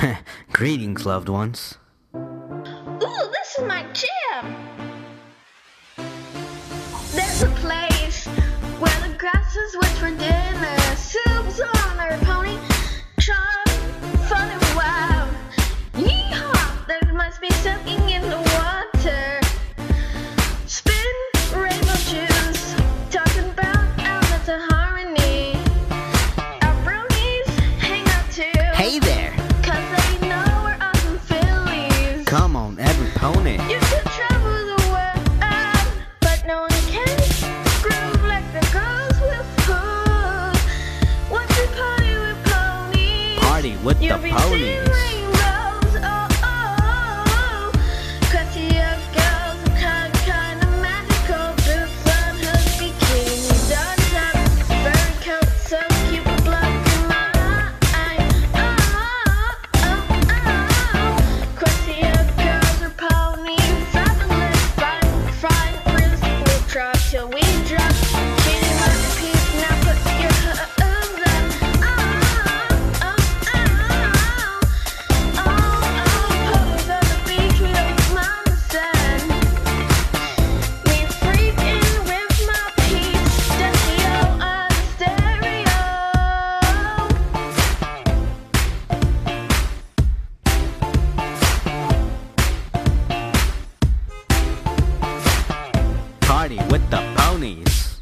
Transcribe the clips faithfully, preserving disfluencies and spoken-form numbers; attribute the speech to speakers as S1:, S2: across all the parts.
S1: Greetings, loved ones.
S2: Ooh, this is my jam! There's a place where the grass is wet for dinner, soup's on their pony, charm, fun and wild. Yeehaw! There must be something in the water. Spin rainbow juice, talking about elements of harmony. Our bronies hang out too.
S1: Hey there!
S2: Cause they know we're awesome fillies.
S1: Come on, every pony.
S2: You could travel the world, but no one can groove like the girls with hooves. Once you party with ponies,
S1: Party with the
S2: you'll be
S1: ponies.
S2: seeing rainbows. Oh, oh, oh. Crusty young girls are kind, kind of magical. Boots on hoods, bikini dots up, furry coat, so cute with blood in my eye. Oh, oh, oh. Crusty young girls are ponies, fabulous, fine, fine, frizz, we'll drop till we drop. Kitty might repeat, now put your hooves up. Oh, oh, oh, oh. Oh, oh, ponies on the beach, we don't mind the sun. We freaking with my peeps, Desio on the stereo.
S1: Party with the ponies.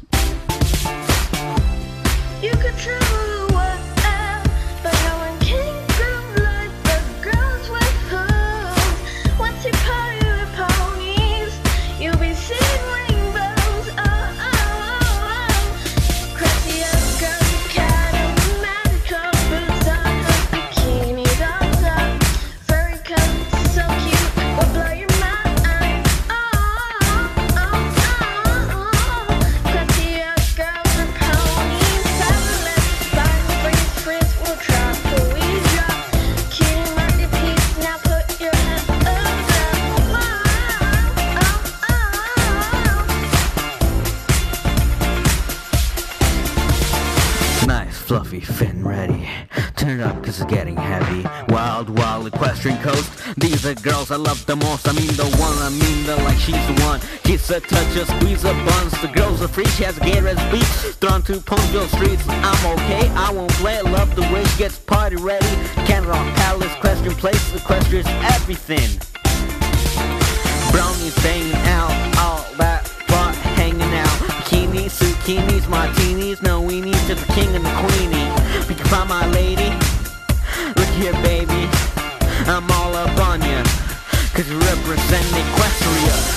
S2: You could travel the world, but no one can groove like the girls with hooves. Once you party with ponies, you'll be seeing rainbows. Oh, oh, oh, oh. Crazy young girls, kind of magical. Boots on hoods, bikinis all up, furry coats, so cute, will blow your mind. Oh, oh, oh, oh, oh. Crazy young girls are ponies, fabulous, fine, freeze, frizz, we'll drop till we drop. Kitty Marty peeps, now put your hands up. Oh, oh, oh.
S1: Nice, fluffy, fin ready. Turn it up cause it's getting heavy. Wild, wild, equestrian coast. These are girls I love the most. I mean the one, I mean the like she's the one. Kiss a touch, a squeeze a buns. The girl's a freak, she has a Gatorade beat. Thrown to Punkville streets, I'm okay, I won't play. Love the way she gets party ready. Canada Palace, equestrian place, equestrian everything. Brownies banging out, all that butt hanging out. Bikinis, zucchinis, martinis, no weenies, just the king and the queenie. We can find my lady. Look here, baby, I'm all up on ya, cause you represent Equestria.